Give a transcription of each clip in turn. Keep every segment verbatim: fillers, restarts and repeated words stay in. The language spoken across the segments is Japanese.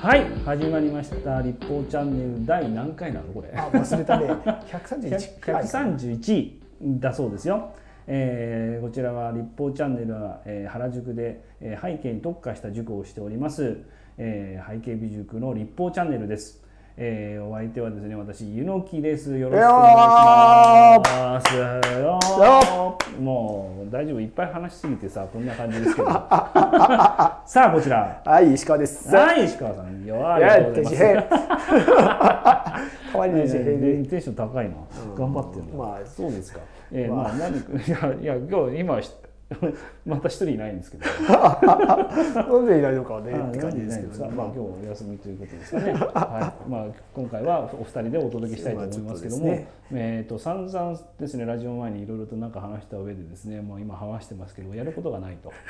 はい、始まりました立法チャンネル第何回なのこれ。 あ、忘れたね。ひゃくさんじゅういち。 ひゃくさんじゅういちだそうですよ。えー、こちらは立法チャンネルは、えー、原宿で、えー、背景に特化した塾をしております、えー、背景美塾の立法チャンネルです。えー、お相手はですね、私ゆのきです。よろしくお願いします。もう大丈夫、いっぱい話しすぎてさ、こんな感じですけど。さあこちら。 はい、石川です。 はい、石川さん。よありがとうございます。たまにね、テンション高いな。頑張ってるの。まあそうですか。えー、まあ何いやいや今日今また一人いないんですけど。 なんでいないのかねって感じですけど、 まあ今日お休みということですかね。はい。まあ今回はお二人でお届けしたいと思いますけども、えっと散々ですね、ラジオ前にいろいろとなんか話した上でですね、もう今話してますけどやることがないと。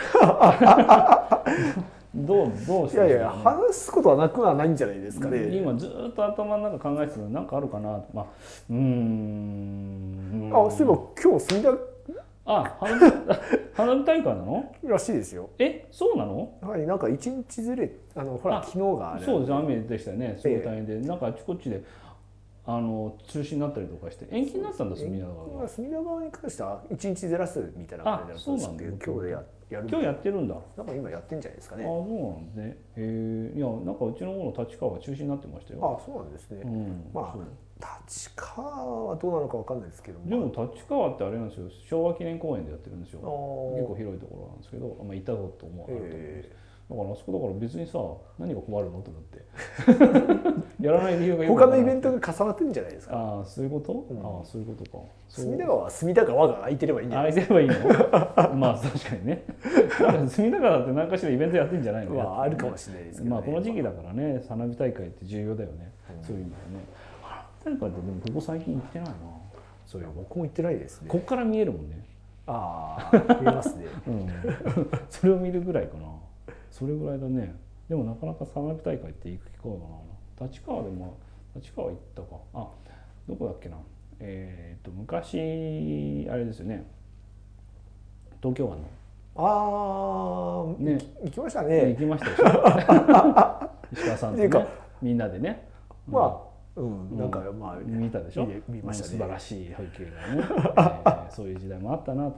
どうどうして、 ね、いやいや話すことはなくはないんじゃないですかね。 今ずっと頭の中考えてたのなんかあるかな。まあうーん。 あ、そういえば今日隅田あ、花火花火大会なの？ らしいですよ。 え、そうなの？ はい、なんか一日ずれ、あのほら昨日があれ。 そうです、雨でしたよね。すごい大変で、なんかあちこちであの中止になったりとかして延期になったんだ、隅田川が。 隅田川に関しては一日ずらすみたいな感じだったんですけど、今日ややる。 今日やってるんだ。 なんか今やってんじゃないですかね。 あ、そうなんですね。へえ、いやなんかうちの方の立川は中止になってましたよ。 あ、そうなんですね。 うん、 まあ。立川はどうなのかわかんないですけども、 でも立川ってあれなんですよ、昭和記念公園でやってるんですよ。結構広いところなんですけど、まあ、行ったこともあると思うんです。だからあそこだから別にさ、何が困るのと思ってやらない理由がよく他のイベントが重なってるんじゃないですか。 ああ、そういうこと、うん、ああ、そういうことか。 隅田川は隅田川が空いてればいいんじゃないですか。 空いてればいいの？まあ確かにね。隅田川だって何かしらイベントやってんじゃないの？ まああるかもしれないですけど、ね、 まあこの時期だからね、花火大会って重要だよね。うん、そういう意味でね。花火大会ってでもここ最近行ってないな。 そういう。僕も行ってないですね。 こっから見えるもんね。 ああ、見えますね。 うん。それを見るぐらいかな。それぐらいだね。でもなかなか花火大会って行く機会がな。立川でも立川行ったか。あ、どこだっけな。えっと昔あれですよね。東京湾の。 ああ、ね、行きましたね。 行きましたでしょ。石川さんとね、みんなでね。 まあ。うん、なんかまあ見たでしょ。 見ましたね。 素晴らしい風景がね、えー、そういう時代もあったなと思って、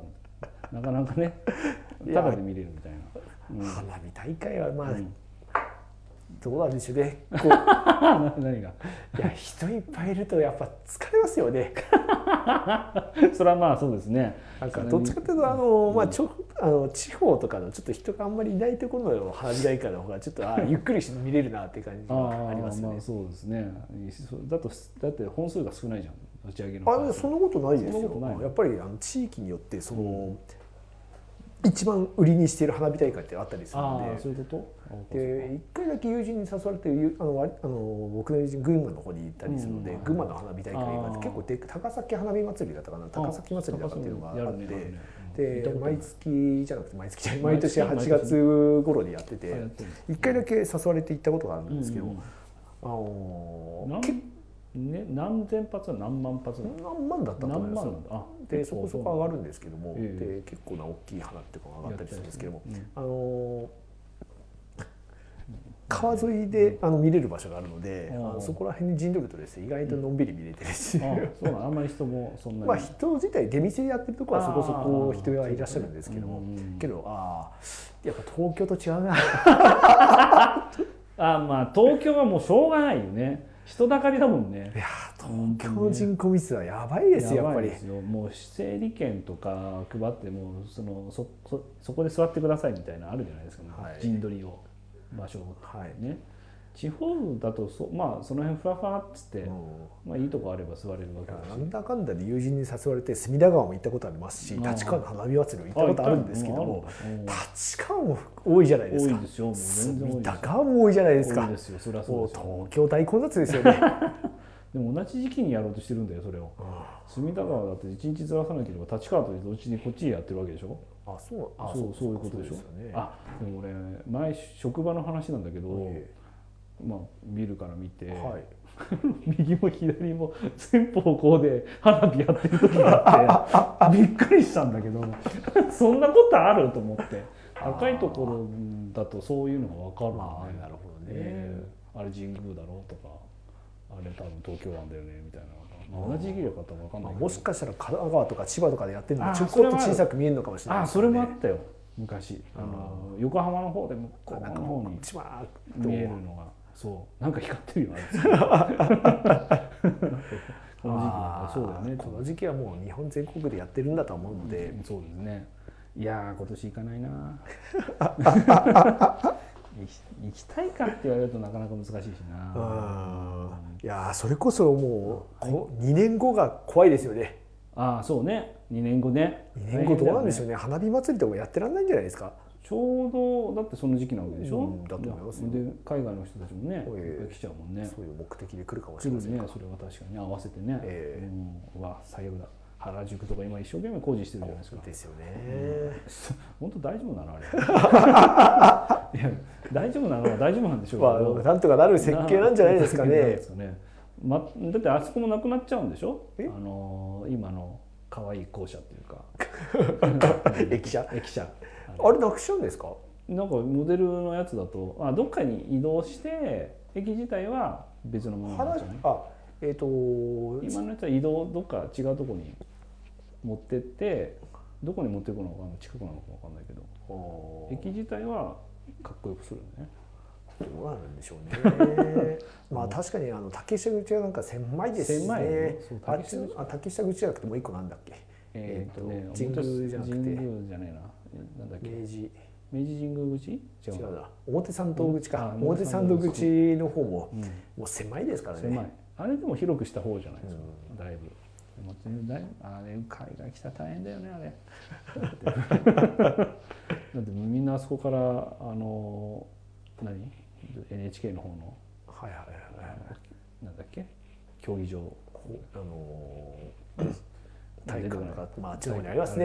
なかなかね、ただで見れるみたいな。 うん、花火大会はまあ、うん、どうなんでしょうね。こう何が？ いや、人いっぱいいるとやっぱ疲れますよね。 それはまあそうですね。 なんかどっちかというとあの、まあちょあの地方とかのちょっと人があんまりいないところの花火大会の方がちょっとあゆっくり見れるなっていう感じがありますよね。 まあそうですね。だとだって本数が少ないじゃん。打ち上げの。 あ、そんなことないですよ。やっぱりあの地域によってその、うん一番売りにしている花火大会ってあったりするので、 そういうこと？ で一回だけ友人に誘われて、あのあの僕の友人群馬の方に行ったりするので、群馬の花火大会が結構で高崎花火祭りだったかな、高崎祭りだったっていうのがあって、で毎月じゃなくて毎月じゃない毎年はちがつ頃にやってて、一回だけ誘われて行ったことがあるんですけど、あの結構ね、何千発は何万発何万だったと思いますよ。でそこそこ上がるんですけども、で結構な大きい花っていうのが上がったりするんですけども、あの川沿いであの見れる場所があるので、あのそこら辺に陣取るとですね、意外とのんびり見れてるし、 そうなの。あんまり人もそんなに、 まあ人自体出店やってるところはそこそこ人はいらっしゃるんですけども、けどああやっぱ東京と違うな。 あ、まあ東京はもうしょうがないよね。人だかりだもんね。 いや東京の人口密度はやばいですよ、やっぱり。 もう整理券とか配ってもうその そ, そ, そこで座ってくださいみたいなあるじゃないですか、ね、はい、陣取りを場所を、はいね、地方だとそまあその辺ふわふわっつって、うん、まあいいとこあれば座れるわけだし、 なんだかんだで友人に誘われて隅田川も行ったことありますし、立川の花火祭りも行ったことあるんですけども、立川も多いじゃないですか。 多いですよ。もう全然多いです。 隅田川も多いじゃないですか。 多いですよ。それはそうですよ。 東京大混雑ですよね。 でも同じ時期にやろうとしてるんだよ、それを。隅田川だって一日ずらさなければ立川とどっちにこっちにやってるわけでしょ。 あ、そう、 あ、そう、そういうことでしょ。あ、でも俺前職場の話なんだけど、まあビルから見て、右も左も前方向で花火やってる時があってびっくりしたんだけど、そんなことあると思って。高いところだとそういうのが分かるのね。 なるほどね。 ああれ神宮だろうとか、あれ多分東京湾だよねみたいな、まあ、同じ時期だかったら分かんないけど、 もしかしたら神奈川とか千葉とかでやってるのがちょこっと小さく見えるのかもしれないですね。 あそれもあったよ昔、あの横浜の方で向こうの方に見えるのが、そうなんか光ってるよあれこの時期はそうだよね。 この時期はもう日本全国でやってるんだと思うので、 うん、そうですね。いやー今年行かないな行きたいかって言われるとなかなか難しいしな。 あ、いやそれこそもう、はい、にねんごが怖いですよね。 ああそうね、にねんごね。 にねんごどうなんでしょうね。花火祭りとかやってらんないんじゃないですか。 ちょうどだってその時期なわけでしょ、うん、 だと思いますよ。 で海外の人たちもね、えー、来ちゃうもんね。 そういう目的で来るかもしれませんね。それは確かに合わせてね、えー、うん、うわ最悪だ。原宿とか今一生懸命工事してるじゃないですか。 ですよね、 うん、本当大丈夫なのあれいや大丈夫なのは大丈夫なんでしょうけど、 まあ、なんとかなる設計なんじゃないですかね。 ま、だってあそこもなくなっちゃうんでしょ、あのー、今の可愛い校舎っていうか駅舎駅舎あれなくしちゃうんですか。 なんかモデルのやつだとあどっかに移動して駅自体は別のものなんじゃない。あ、 えー、と今のやつは移動どっか違うところに持ってってどこに持っていくのか近くなのか分かんないけど駅自体はかっこよくするね。 どうなるんでしょうねまあ確かにあの竹下口はなんか狭いですね。狭いね。あっちあ竹下口じゃなくてもう一個なんだっけ、 えー、っとね神宮じゃなくて神宮じゃねえな、なんだっけ、明治明治神宮口違うな、表参道口か、表参道口の方も、うん、もう狭いですからね。狭い。 あれでも広くした方じゃないですか、うん、だいぶ。あれ海外来たら大変だよねあれだってみんなあそこからあの何 エヌエイチケー の方のはいはいはいなんだっけ競技場あの体育館がまああっちの方にありますね。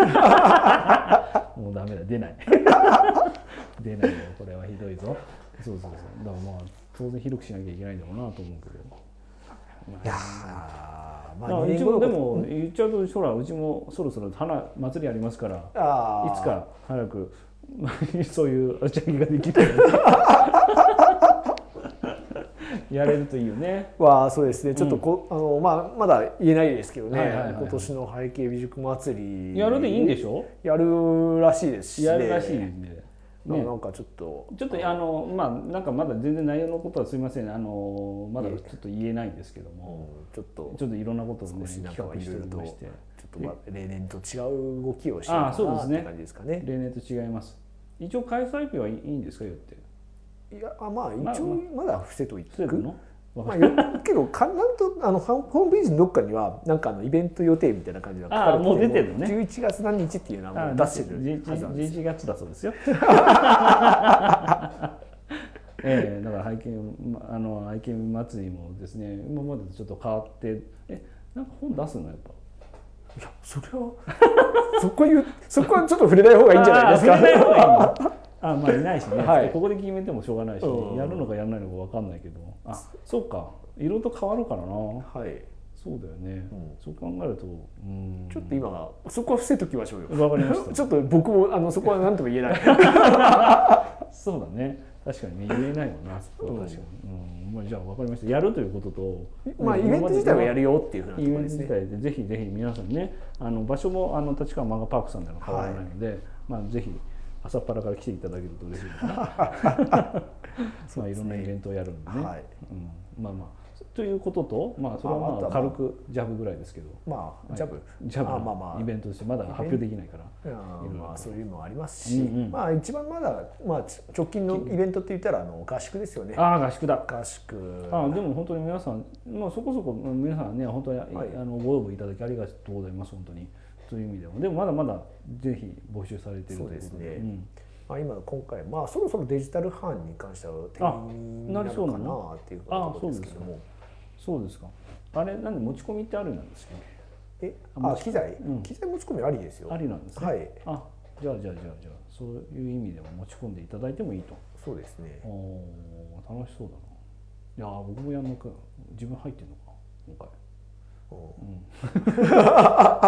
もうダメだ出ない出ないよこれはひどいぞ。そうそうそうだからまあ当然広くしなきゃいけないんだろうなと思うけど。 いやまあ、うちもでも言っちゃうとほらうちもそろそろ花祭りありますからいつか早くそういうお茶ぎができるやれるといいよね。 はそうですね。ちょっとこ、うん、あのまあまだ言えないですけどね、はいはいはいはい、今年の背景美術祭りやるでいいんでしょ。 やるらしいですし、ね、 やるらしいんで。 ね、なんかちょっとちょっとあのまあなんかまだ全然内容のことはすみませんあのまだちょっと言えないんですけども、 うん、ちょっとちょっといろんなことをね企画しておりましてちょっと、 まあ、例年と違う動きをしてるかなって感じですかね。 例年と違います。一応開催日はいいんですかよって。 いやあまあ一応まだ伏せといてくの。まあ、けどかなんとあのホームページのどっかにはなんかあのイベント予定みたいな感じが書かれてて、 もう出てるね。 じゅういちがつ何日っていうのはもう出してるはずなんです。 じゅういちがつだそうですよ。えー、だから背景あの背景祭りもですね今までとちょっと変わってえなんか本出すのやっぱ。 いやそれはそこ言うそこはちょっと触れない方がいいんじゃないですか。 触れない方がいいの。あまあいないしね、はい、ここで決めてもしょうがないし、うん、やるのかやらないのか分かんないけどあそうか色と変わるからな。はいそうだよね、うん、そう考えるとうんちょっと今そこは伏せときましょうよ。 分かりましたちょっと僕もあのそこは何とも言えないそうだね確かにね言えないもんなそこは確かに、うんうんまあ、じゃあ分かりましたやるということとまあイベント自体はやるよっていうふうなところですね。 イベント自体でぜひぜひ皆さんねあの場所もあの立川漫画パークさんでの変わらないので、はいまあ、ぜひ朝っぱらから来ていただけると嬉しいかなまあいろんなイベントをやるんでね、はいうん、まあまあということと、まあ、それはまあ軽くジャブぐらいですけどまあジャブ、はい、 ジャブのイベントとしてまだ発表できないからまあそういうのもありますし、うんうん、まあ一番まだ、まあ、直近のイベントって言ったらあの合宿ですよね。 ああ合宿だ合宿あでも本当に皆さん、まあ、そこそこ皆さんね本当に、はい、あのご応募いただきありがとうございます本当にという意味でもでもまだまだぜひ募集されているということで。そうですね、うんまあ、今今回まあそろそろデジタル版に関しては定員になるかなっていうところですけども。 そうですか。あれなんで持ち込みってあるなんですか。 え、あ機材、うん、機材持ち込みありですよ。 ありなんですね。 はい。 あ、じゃあじゃあじゃあじゃあそういう意味でも持ち込んでいただいてもいいと。 そうですね。 おお楽しそうだな。いや僕もやんのか自分入ってんのか今回。 うん、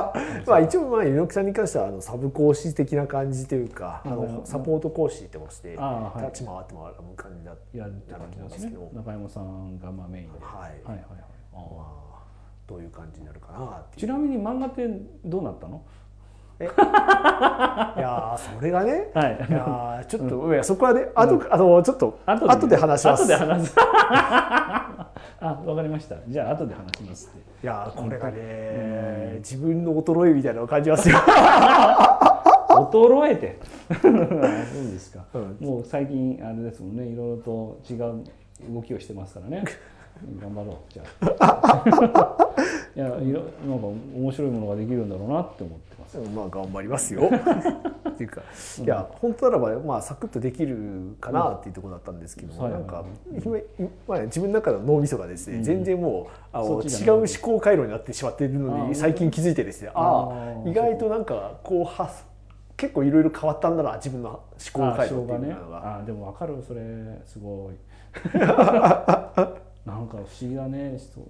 まあ一応まあ猪木さんに関してはあのサブ講師的な感じというか、あのサポート講師ってもして立ち回ってもらう感じになるんですけど、 中山さんがまあメインで、 はいはいはいはい、まあどういう感じになるかなっていう。 ちなみに漫画ってどうなったの？ えいやそれがね、はい、いやちょっと、うん、いやそこはね、あと、うん、あのちょっと後で話します。 後で話す。あ、わかりました。じゃあ後で話しますって。 いやこれがね、うん、自分の衰えみたいなのを感じますよ。 衰えて。そうですか。うん、もう最近あれですもんね、いろいろと違う動きをしてますからね。頑張ろうじゃあ。いや、いろなんか面白いものができるんだろうなって思ってます。 まあ頑張りますよ。っていうか、いや本当ならばまあサクッとできるかなっていうところだったんですけども、なんか今自分の中の脳みそがですね、全然もうあの違う思考回路になってしまっているのに最近気づいてですね、ああ意外となんかこう発結構いろいろ変わったんだな自分の思考回路っていうのが。 あでも分かる、それすごい。なんか不思議だね。うん、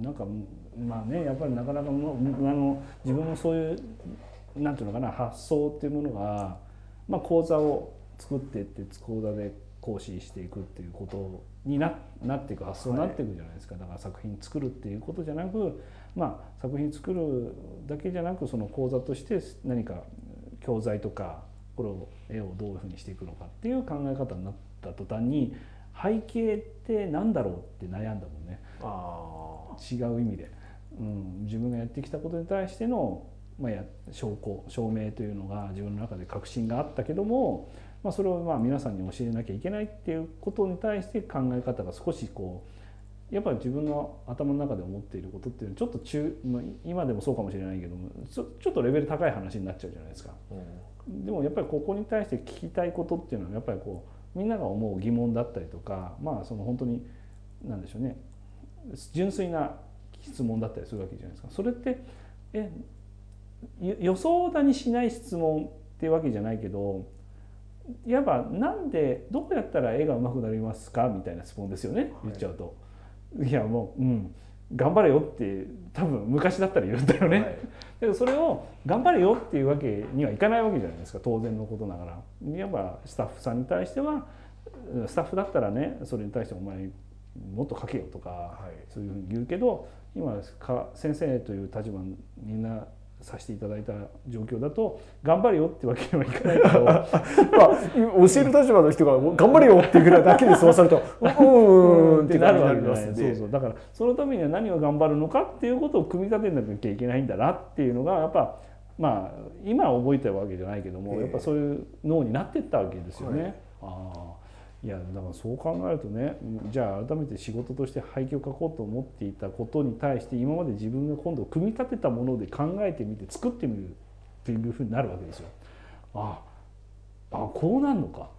なんかまあね、やっぱりなかなかもあの自分もそういうなんていうのかな、発想っていうものが、まあ、講座を作っていって講座で講師していくっていうことに な, なっていく発想になっていくじゃないですか。だから作品作るっていうことじゃなく、まあ、作品作るだけじゃなく、その講座として何か教材とかこれを絵をどういうふうにしていくのかっていう考え方になった途端に、背景って何だろうって悩んだもんね。あ違う意味で、うん、自分がやってきたことに対しての、まあ、や証拠証明というのが自分の中で確信があったけども、まあ、それをまあ皆さんに教えなきゃいけないっていうことに対して考え方が少しこうやっぱり自分の頭の中で思っていることっていうのはちょっと中、まあ、今でもそうかもしれないけどもちょ、ちょっとレベル高い話になっちゃうじゃないですか。うん、でもやっぱりここに対して聞きたいことっていうのはやっぱりこうみんなが思う疑問だったりとか、まあその本当に何でしょうね、純粋な質問だったりするわけじゃないですか。それってえ予想だにしない質問っていうわけじゃないけど、いわばなんでどうやったら絵が上手くなりますかみたいな質問ですよね、言っちゃうと。はい、いやもう、うん、頑張れよって多分昔だったら言うんだよね。はい、でもそれを頑張れよっていうわけにはいかないわけじゃないですか、当然のことながら。いわばスタッフさんに対しては、スタッフだったらね、それに対してお前もっと書けよとか、はい、そういうふうに言うけど、今か先生という立場にみんなさせていただいた状況だと頑張れよってわけにはいかないけど、まあ、 教える立場の人が頑張れよっていうぐらいだけでそうされるとうんうんってなるわけですね。 そうそうだからそのためには何を頑張るのかっていうことを組み立てなきゃいけないんだなっていうのがやっぱまあ今覚えてるわけじゃないけども、やっぱそういう脳になっていったわけですよね。はい、あいやだからそう考えるとね、じゃあ改めて仕事として背景を書こうと思っていたことに対して今まで自分が今度組み立てたもので考えてみて作ってみるっていうふうになるわけですよ。ああこうなるのか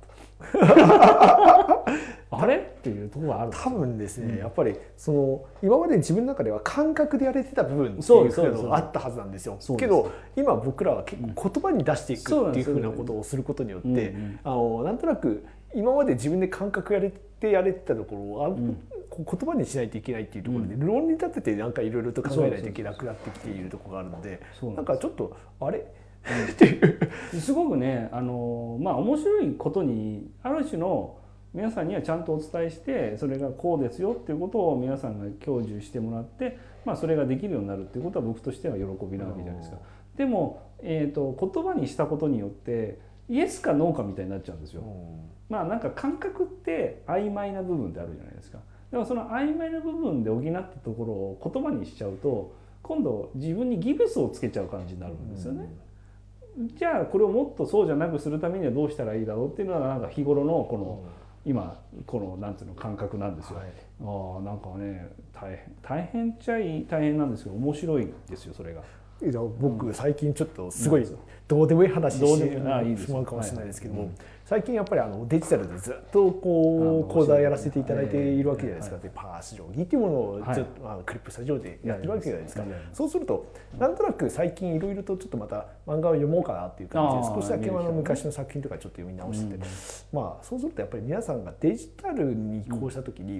あれっていうところがある。 多分ですね、うん、やっぱりその今まで自分の中では感覚でやれてた部分っていうのがあったはずなんですよ。けど今僕らは結構言葉に出していくっていうふうなことをすることによって、あのなんとなく今まで自分で感覚やれてやれてたところを、うん、言葉にしないといけないっていうところで、うん、論理立ててなんかいろいろと考えないといけなくなってきているところがあるので、なんかちょっとあれっていうすごくね、あのまあ面白いことにある種の皆さんにはちゃんとお伝えして、それがこうですよっていうことを皆さんが享受してもらって、まあ、それができるようになるっていうことは僕としては喜びなわけじゃないですか。でも、えーと、言葉にしたことによってイエスかノーかみたいになっちゃうんですよ。まあなんか感覚って曖昧な部分ってあるじゃないですか。でもその曖昧な部分で補ったところを言葉にしちゃうと今度自分にギブスをつけちゃう感じになるんですよね。じゃあこれをもっとそうじゃなくするためにはどうしたらいいだろうっていうのはなんか日頃のこの今このなんていうの感覚なんですよ。はい、ああなんかね大変大変っちゃい大変なんですけど面白いですよそれが。 僕最近ちょっとすごいどうでもいい話してしまうかもしれないですけども、最近やっぱりあのデジタルでずっとこう講座やらせていただいているわけじゃないですか。でパース定規っていうものをずっとあのクリップスタジオでやってるわけじゃないですか。そうするとなんとなく最近いろいろとちょっとまた漫画を読もうかなっていう感じで少しだけあの昔の作品とかちょっと読み直してて、まあそうするとやっぱり皆さんがデジタルに移行した時に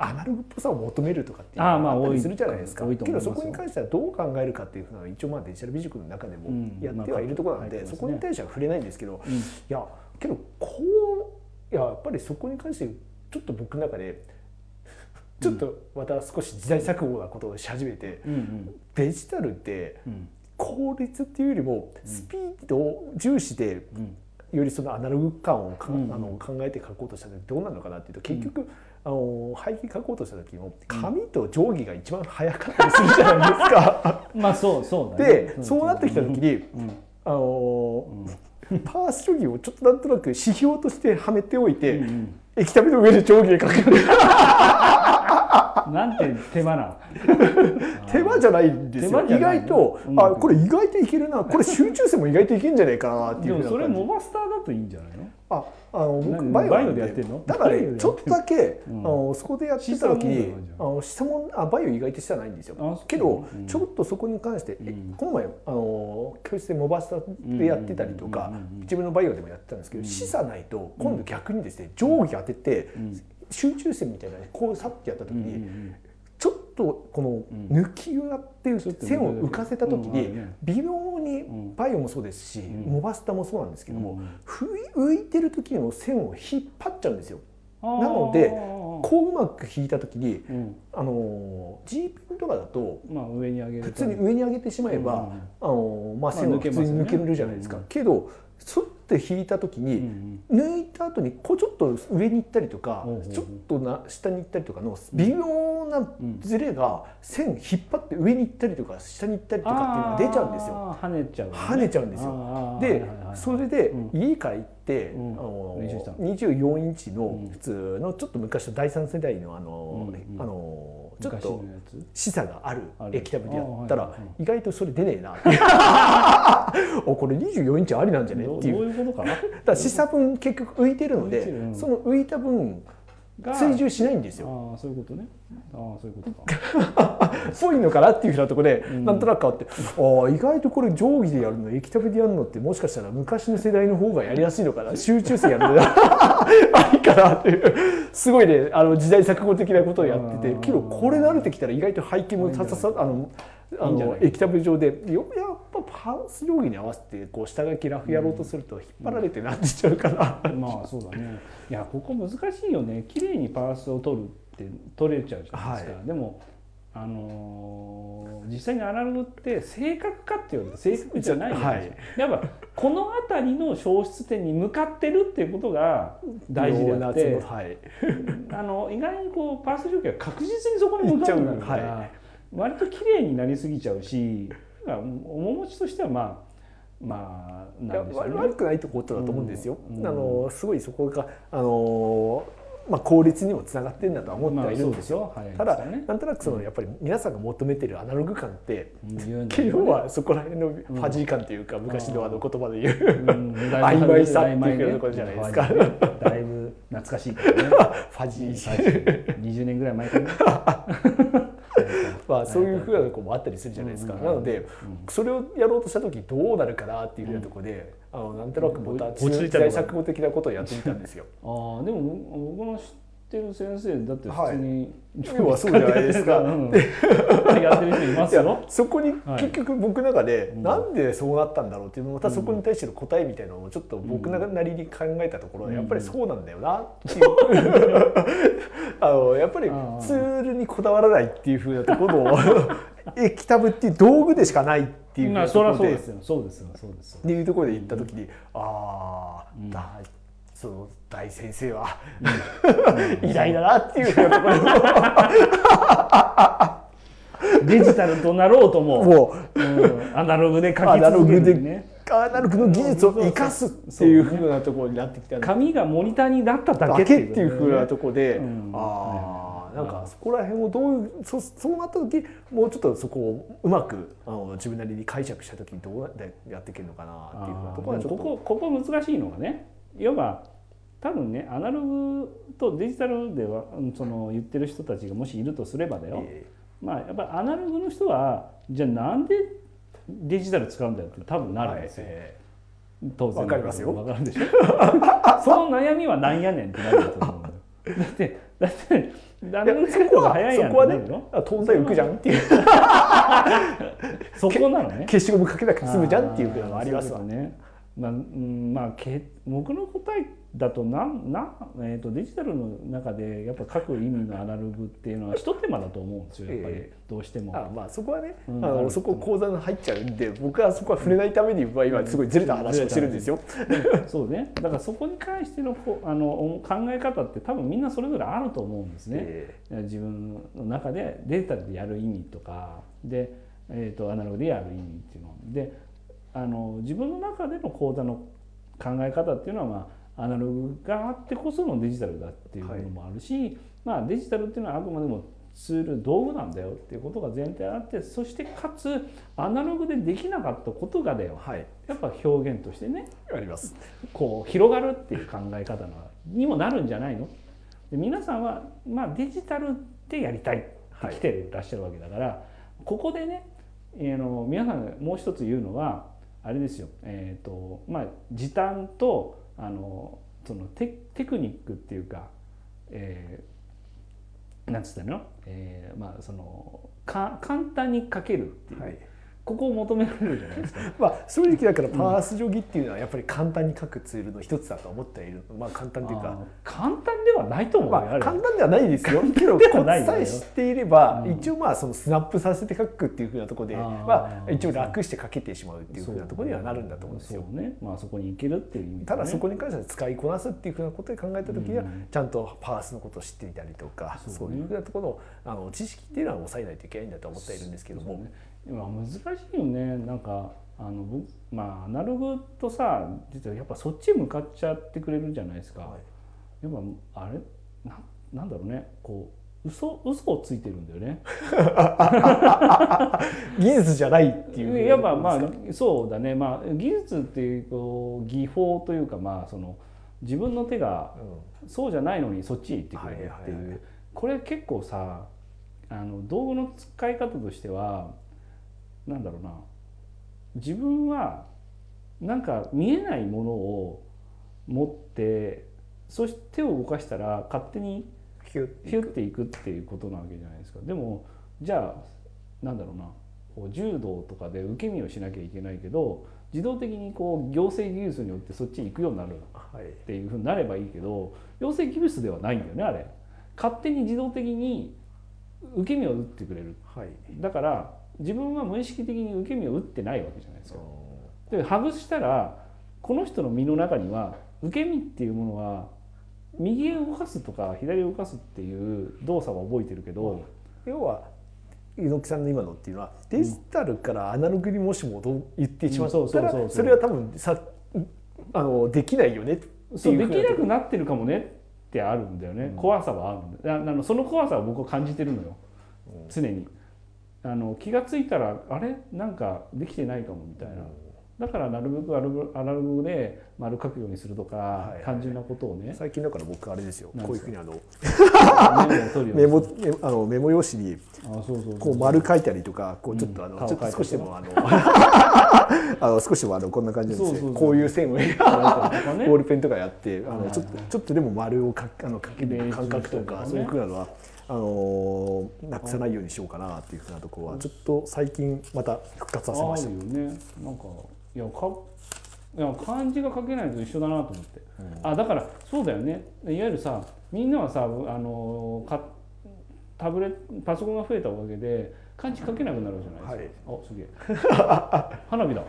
アナログっぽさを求めるとかっていうのがあったりするじゃないですか。けどそこに関してはどう考えるかっていうのは一応まあデジタル美塾の中でもやってはいるところなんで、そこに対しては触れないんですけど、いやけどこういややっぱりそこに関してちょっと僕の中でちょっとまた少し時代錯誤なことをし始めて、デジタルって効率っていうよりもスピードを重視でよりそのアナログ感をか、うん、あの考えて書こうとした時どうなるのかなっていうと、結局、うん、あの背景書こうとした時も紙と定規が一番早かったりするじゃないですか。 まあそうそうだね。でそうなってきた時に、うん、あの、うん、パース定規をちょっとなんとなく指標としてはめておいて、うんうん、液体の上で定規で書く。 なんて手間な手間じゃないんですよ。意外と、うん、あこれ意外といけるな、これ集中性も意外といけるんじゃないかなっていう。 でもそれモバスターだといいんじゃないの？ ああの僕バイオでやってんの？ だからねちょっとだけ、うん、あのそこでやってた時にあの質問あバイオ意外としてはないんですよ。けど、うん、ちょっとそこに関して、うん、この前あの教室でモバスターでやってたりとか、自分のバイオでもやってたんですけど、示唆ないと今度逆にですね定規当てて、うん集中線みたいなこうさってやった時に、うんうん、ちょっとこの抜き裏っていう線を浮かせた時に微妙にバイオもそうですし、うん、モバスタもそうなんですけども、うん、浮いてる時の線を引っ張っちゃうんですよ。なのでこううまく引いた時に、うん、あの G ペンとかだと、まあ、上に上げる普通に上に上げてしまえば、うん、あのまあ、線は普通に抜けるじゃないですか。まあ、けどそって引いた時に、うんうん、抜いた後にこうちょっと上に行ったりとか、うんうん、ちょっとな下に行ったりとかの微妙なズレが線引っ張って上に行ったりとか下に行ったりとかっていうのが出ちゃうんですよ。 跳ねちゃう、ね、跳ねちゃうんですよ。でそれで家帰って、うん、あのにじゅうよんインチの普通のちょっと昔のだいさん世代のあの、うんうん、あのちょっと示唆がある液タブでやったら意外とそれ出ねえなっておこれにじゅうよんインチありなんじゃねっていう。 どういうことかな。だから示唆分結局浮いてるので、うん、その浮いた分追従しないんですよ。 ああそういうことね。ああそういうことか。 そういうのかなっていうふうなところで、うん、なんとなく変わって、ああ意外とこれ定規でやるの液タブでやるのってもしかしたら昔の世代の方がやりやすいのかな、集中性やるのありかなっていうすごいねあの時代錯誤的なことをやってて、けどこれ慣れてきたら意外と背景もさささあのあの液タブ上でよやっぱパース定規に合わせてこう下書きラフやろうとすると引っ張られてなってちゃうから、 うんうん、まあそうだね。いやここ難しいよね。綺麗にパースを取るって取れちゃうじゃないですか。はい、でもあのー、実際にアナログって正確かっていうと正確じゃないじゃないですか。はい、やっぱこの辺りの消失点に向かってるっていうことが大事であって、はい、あの意外にこうパース定規は確実にそこに向かうんだから、はい、割と綺麗になりすぎちゃうし、面持ちとしてはまあまあなんでしょうね。 悪くないところだと思うんですよ。うん、あのすごいそこがあのまあ効率にもつながってるんだとは思ってはいるんですよ。まあ、ただなんとなくそのやっぱり皆さんが求めてるアナログ感って、うん、要はそこら辺のファジー感というか、うん、昔のあの言葉で言う、うん、曖昧さっていうところじゃないですか。 だいぶ懐かしいからね。 ファジー。 にじゅうねんぐらい前からね。 まあそういうふうなところもあったりするじゃないですか。なのでそれをやろうとした時どうなるかなっていうふうなところで、あのなんとなくまた時代錯誤的なことをやってみたんですよ。 ああでも僕の知ってる先生だって普通に要はそうじゃないですか。 やってる人いますよ。 そこに結局僕の中でなんでそうなったんだろうっていうのまたそこに対しての答えみたいなのをちょっと僕なりに考えたところやっぱりそうなんだよなっていうあのやっぱりツールにこだわらないっていうふうなところを液タブっていう道具でしかないっていうところでそうですよそうですっていうところで言った時にああその大先生は偉大だなっていうところデジタルとなろうとももう、うん、アナログで書き続けるね。 アナログの技術を生かすっていうふうなところになってきた。 紙がモニターになっただけっていうふうなところで、うん、ああなんかそこら辺をどういうそそうなった時もうちょっとそこをうまくあの自分なりに解釈した時にどうやっていけるのかなっていうふうなところはちょっとここここ難しいのがね、要は多分ねアナログとデジタルではその言ってる人たちがもしいるとすればだよ、えー、まあやっぱアナログの人はじゃあなんでデジタル使うんだよって多分なるんですよ。はいえー、当然わかりますよ。 わかるでしょ。その悩みはなんやねんってなると思う。だってだってアナログ作る方が早いやん。 そこはね、東西浮くじゃんっていうそこなのね。 消しゴムかけなくて済むじゃんっていうのがありますわね。まあ、うん、まあけ僕の答えだとなんな、えー、とデジタルの中でやっぱ書く意味のアナログっていうのは一手間だと思うんですよ、やっぱり、えー、どうしても。 あまあそこはね、うん、あのそこ講座に入っちゃうんで、僕はそこは触れないために今すごいずれた話をしてるんですよ。 そうね。だからそこに関してのあの考え方って多分みんなそれぞれあると思うんですね。えー、自分の中でデジタルでやる意味とかで、えー、とアナログでやる意味っていうので。あの自分の中での講座の考え方っていうのは、まあ、アナログがあってこそのデジタルだっていうものもあるし、はい、まあ、デジタルっていうのはあくまでもツール道具なんだよっていうことが前提あって、そしてかつアナログでできなかったことがだよ、はい、やっぱ表現としてねありますこう広がるっていう考え方にもなるんじゃないの。で皆さんは、まあ、デジタルでやりたいって来てらっしゃるわけだから、はい、ここでね、えー、の皆さんがもう一つ言うのはあれですよ、えーとまあ、時短とあのその テ, テクニックっていうか、えー、なんつったの、えーまあ、そのか簡単に書けるっていう、はい、ここを求められるじゃないですか。 まあ正直だからパース定規っていうのはやっぱり簡単に書くツールの一つだと思っている。まあ簡単というか簡単ではないと思う、 まあ、簡単ではないですよ。けどコツさえ知っていれば、うん、一応まあそのスナップさせて書くっていうふうなところでまあ一応楽して書けてしまうっていうふうなところにはなるんだと思うんですよ。 そうね。まあそこに行けるっていう意味で、ね、 ただそこに関しては使いこなすっていうふうなことで考えた時には、うん、ちゃんとパースのことを知っていたりとか、そう、ね、そういうふうなところのあの知識っていうのは抑えないといけないんだと思っているんですけども。 今難しいよね。なんかあのまあアナログとさ、実はやっぱそっち向かっちゃってくれるじゃないですか。はい、やっぱあれ な, なんだろうね、こう嘘嘘をついてるんだよね。 技術じゃないっていう。 やっぱまあそうだね。まあ技術っていうこう技法というか、まあその自分の手がそうじゃないのにそっちへ行ってくれるっていう。これ結構さ、あの道具の使い方としては。なんだろうな、自分はなんか見えないものを持ってそして手を動かしたら勝手にヒュッていくっていうことなわけじゃないですか。でもじゃあなんだろうな、こう柔道とかで受け身をしなきゃいけないけど自動的にこう行政技術によってそっちに行くようになるっていうふうになればいいけど、行政技術ではないんだよねあれ。勝手に自動的に受け身を打ってくれる、はい、だから自分は無意識的に受け身を打ってないわけじゃないですか。で外したらこの人の身の中には受け身っていうものは右へ動かすとか左へ動かすっていう動作は覚えてるけど、 要は猪木さんの今のっていうのはデジタルからアナログにもしも言ってしまったらそれは多分さあのできないよねっていうそうできなくなってるかもねってあるんだよね、うん、怖さはあるんだよ。あのその怖さを僕は感じてるのよ、うん、常に。あの気が付いたらあれなんかできてないかもみたいな。だからなるべくアナログで丸書くようにするとか、はいはい、単純なことをね。 最近だから僕あれですよ、こういうふうにあのメモあのメモ用紙にこう丸書いたりとか、こうちょっとあの、うん、ちょっと少しでもあのあの少しでもあのこんな感じですね。そうそうそう、こういう線をボールペンとかやってあのちょっとちょっとでも丸をかあの書ける感覚とか、そういうふうなのはあのなくさないようにしようかなっていうふうなところはちょっと最近また復活させました。 あるよね。なんかいやかいや漢字が書けないと一緒だなと思って、うん、あだからそうだよね。いわゆるさみんなはさあのかタブレパソコンが増えたおかげで漢字書けなくなるじゃないですか。はい、あすげえ花火だ。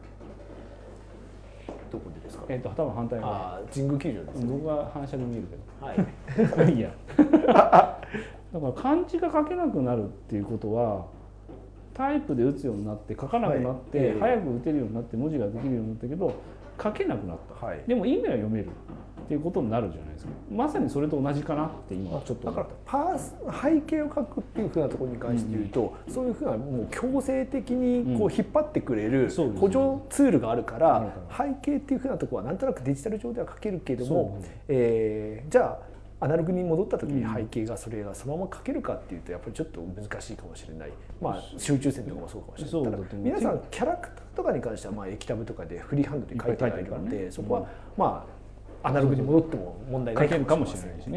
どこでですか。 えっと多分反対側。 あ神宮球場です、ね。 僕は反射で見えるけど。 はい。 いいや。だから漢字が書けなくなるっていうことはタイプで打つようになって書かなくなって、はいえー、早く打てるようになって文字ができるようになったけど書けなくなった、はい、でも意味は読めるっていうことになるじゃないですか。まさにそれと同じかなって今ちょっとだからパース背景を書くっていうふうなところに関して言うと、うん、そういうふうなもう強制的にこう引っ張ってくれる補助ツールがあるから、うん、背景っていうふうなところはなんとなくデジタル上では書けるけれども、うんえー、じゃあアナログに戻った時に背景がそれがそのまま書けるかっていうとやっぱりちょっと難しいかもしれない。まあ集中線とかもそうかもしれない。ただ皆さんキャラクターとかに関してはまあ液タブとかでフリーハンドで書いてあるので、そこはまあアナログに戻っても問題ないかもしれないしね。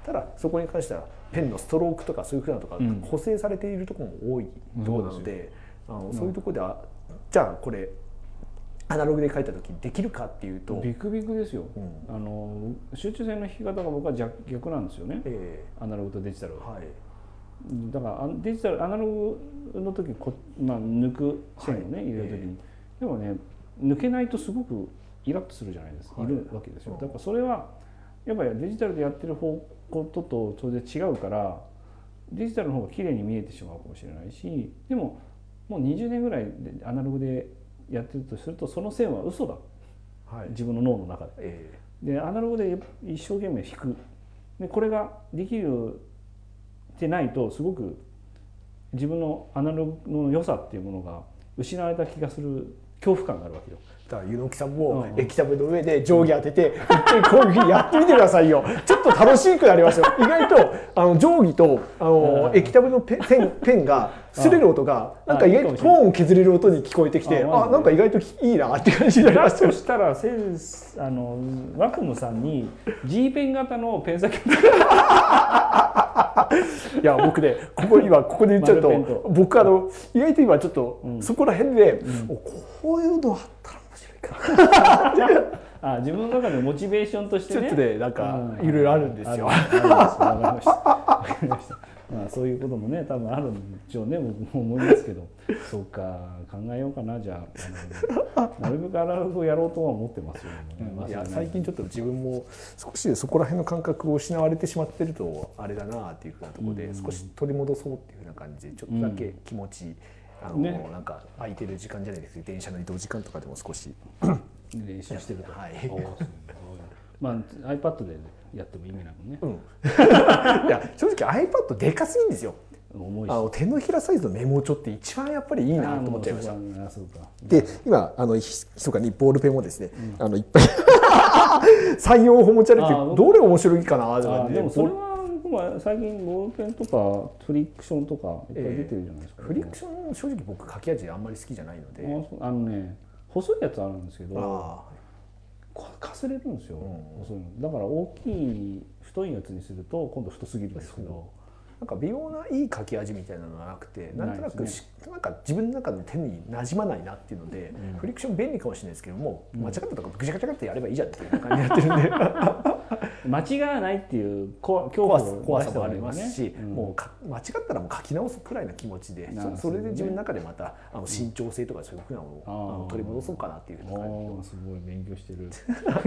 ただそこに関してはペンのストロークとかそういうふうなとか補正されているところも多いところなので、うん、あのそういうところではじゃあこれアナログで書いた時にできるかっていうとビクビクですよ、うん、あの集中線の引き方が僕は逆なんですよね、えー、アナログとデジタル、はい、だからデジタルアナログの時こ、まあ、抜く線をね、はい、入れる時に、えー、でもね抜けないとすごくイラッとするじゃないですか、はい、いるわけですよ。だからそれはやっぱりデジタルでやってることとそれで違うからデジタルの方が綺麗に見えてしまうかもしれないし、でももうにじゅうねんぐらいでアナログでやってるとするとその線は嘘だ、はい、自分の脳の中で、えー、でアナログで一生懸命引くでこれができるってないとすごく自分のアナログの良さっていうものが失われた気がする恐怖感があるわけよ。 だから柚木さんも液タブの上で定規当てて一回こういうふうにやってみてくださいよ。ちょっと楽しくなりますよ。意外とあの定規とあの液タブのペンペンが擦れる音がなんか意外とトーンを削れる音に聞こえてきて、ああなんか意外といいなって感じになりますよ。 そしたらせあのワクムさんに G ペン型のペン先をいや僕ねここ今ここで言っちゃうと僕あの意外と今ちょっとそこら辺で、うん、こういうのあったら面白いかなあ自分の中でモチベーションとしてねちょっとねなんかいろいろあるんですよ。 わかりました。まあそういうこともね多分あるんでしょうね僕も思いますけどそうか考えようかなじゃあ、あのなるべくアナログをやろうとは思ってますよね。 うん、いや最近ちょっと自分も少しそこら辺の感覚を失われてしまってるとあれだなっていうふうなところで、うん、少し取り戻そうっていうふうな感じでちょっとだけ気持ち、うん、あの、ね、なんか空いてる時間じゃないですけど電車の移動時間とかでも少し練習してると。 はいまあ iPad でやっても意味ないもんね。 うん、いや正直 iPad でかすぎんですよ。重いしあの手のひらサイズのメモ帳って一番やっぱりいいなと思っちゃいました。で今あの密かにボールペンもですね、うん、あのいっぱいさんよんほん持ち歩いてどれ面白いかなとか、ね、 でもそれは最近ボールペンとかフリクションとかいっぱい出てるじゃないですか、 えー、フリクション正直僕書き味あんまり好きじゃないのであのね細いやつあるんですけどかすれるんですよ、うん、細いのだから大きい太いやつにすると今度太すぎるんですけどなんか微妙ないい書き味みたいなのがなくてなんとなく、ね、なんか自分の中の手に馴染まないなっていうので、うん、フリクション便利かもしれないですけども、うん、間違ったとかぐちゃぐちゃってやればいいじゃんっていう感じになってるんで間違わないっていう恐怖怖さもありますし、うん、もうか間違ったらもう書き直すくらいの気持ちで、ね、そ, それで自分の中でまたあの慎重性とかそういうふうなのを、うん、あの取り戻そうかなっていうふうな感じ。 すごい勉強してる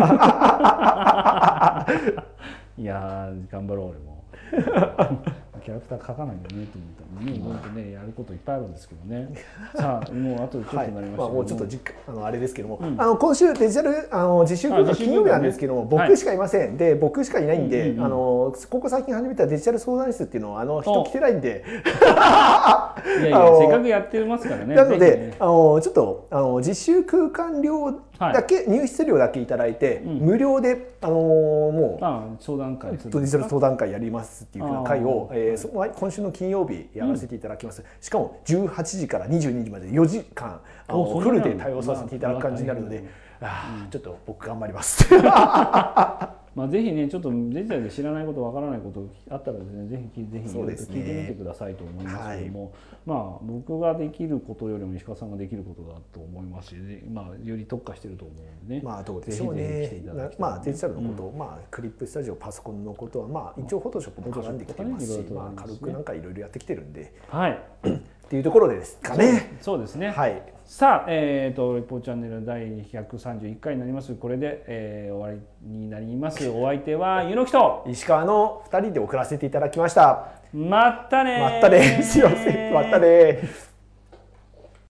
いやー頑張ろう俺もキャラクター描かないよねと思ったらね、いろいろとねやることいっぱいあるんですけどね。さあもうあとちょっとなりましたけども、はいまあ、もうちょっとじあのあれですけども、うん、あの今週デジタルあの実習空間金曜日なんですけども、ね、僕しかいません、はい、で僕しかいないんで、うんうんうん、あのここ最近始めたデジタル相談室っていうのはあの人来てないんでいやいやせっかくやってますからね。 なので、ね、あのちょっとあの実習空間料だけ、はい、入室料だけいただいて、うん、無料であのもうあ相談会デジタル相談会やりますっていうふうな会を、えー、そ今週の金曜日やらせていただきます、うん、しかもじゅうはちじからにじゅうにじまでよじかんあのフルで対応させていただく感じになるので、あちょっと僕頑張りますまあぜひねちょっとデジタルで知らないことわからないことあったらですねぜひぜひ聞いてみてくださいと思いますけども、はい、まあ僕ができることよりも石川さんができることだと思いますし、まあより特化してると思うのでね。 まあどうでしょうね。まあデジタルのこと、うん、まあクリップスタジオパソコンのことはまあ一応フォトショップも絡んできてますし、まあ軽くなんかいろいろやってきてるんで、はい。っていうところですかね。 そうですね。 はい。 さあ、えーと、リポーチャンネルだいひゃくさんじゅういっかいになります。これで、えー、終わりになります。お相手は柚木と石川のふたりで送らせていただきました。 またねー。 またねー。すいません。またねー。